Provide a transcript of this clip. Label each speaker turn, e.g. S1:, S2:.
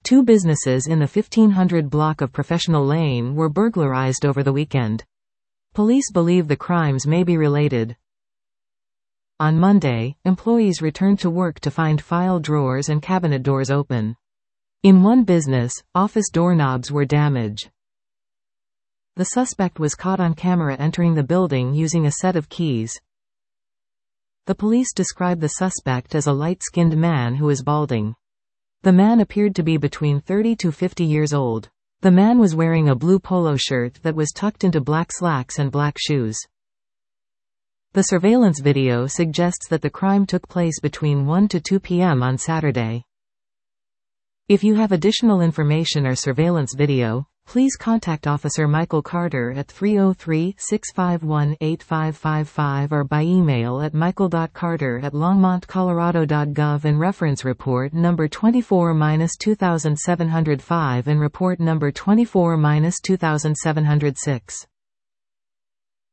S1: Two businesses in the 1500 block of Professional Lane were burglarized over the weekend. Police believe the crimes may be related. On Monday, employees returned to work to find file drawers and cabinet doors open. In one business, office doorknobs were damaged. The suspect was caught on camera entering the building using a set of keys. The police described the suspect as a light-skinned man who is balding. The man appeared to be between 30 to 50 years old. The man was wearing a blue polo shirt that was tucked into black slacks and black shoes. The surveillance video suggests that the crime took place between 1 to 2 p.m. on Saturday. If you have additional information or surveillance video, please contact Officer Michael Carter at 303-651-8555 or by email at michael.carter@longmontcolorado.gov and reference report number 24-2705 and report number 24-2706.